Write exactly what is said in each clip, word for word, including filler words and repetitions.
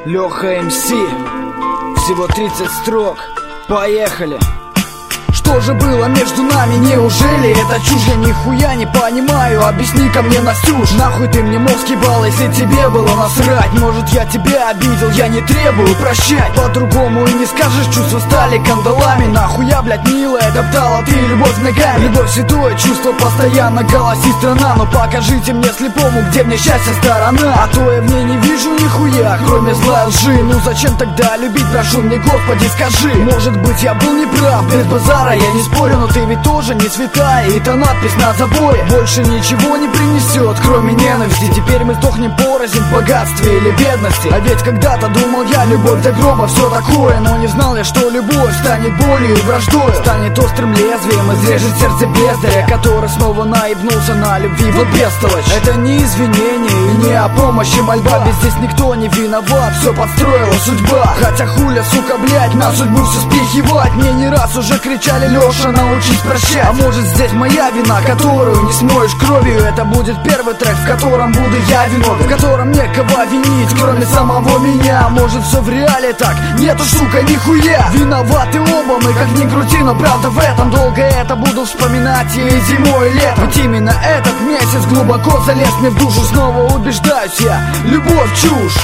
Леха МС. Всего тридцать строк. Поехали. Что же было между нами, неужели это чушь? Я нихуя не понимаю, объясни-ка мне, Настюш. Нахуй ты мне мозг ебал, если тебе было насрать? Может, я тебя обидел, я не требую прощать. По-другому и не скажешь, чувства стали кандалами. Нахуй я, блядь, милая, топтала ты любовь ногами. Любовь святое чувство, постоянно голосит страна. Но покажите мне слепому, где мне счастье сторона. А то я в ней не вижу нихуя, кроме зла и лжи. Ну зачем тогда любить, прошу мне, Господи, скажи. Может быть, я был неправ, без базара я не спорю, но ты ведь тоже не святая. И та надпись на заборе больше ничего не принесет, кроме ненависти. Теперь мы сдохнем порознь в богатстве или бедности. А ведь когда-то думал я, любовь до гроба, все такое. Но не знал я, что любовь станет болью и враждой. Станет острым лезвием, изрежет сердце бездаря, который снова наебнулся на любви, вот бестолочь. Это не извинение и не о помощи мольба, ведь здесь никто не виноват, все подстроила судьба. Хотя хуля, сука, блять, на судьбу все спихивать. Мне не раз уже кричали: Леша, научись прощать. А может, здесь моя вина, которую не смоешь кровью. Это будет первый трек, в котором буду я виновен, в котором некого винить, кроме самого меня. Может, все в реале так? Нету, сука, нихуя. Виноваты оба мы, как ни крути, но правда в этом. Долго это буду вспоминать и зимой, и летом. Ведь именно этот месяц глубоко залез мне в душу. Снова убеждаюсь я, любовь чушь.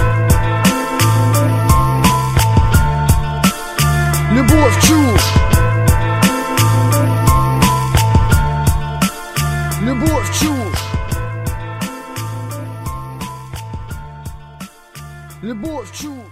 Любовь чушь. Любовь чушь. Любовь чушь.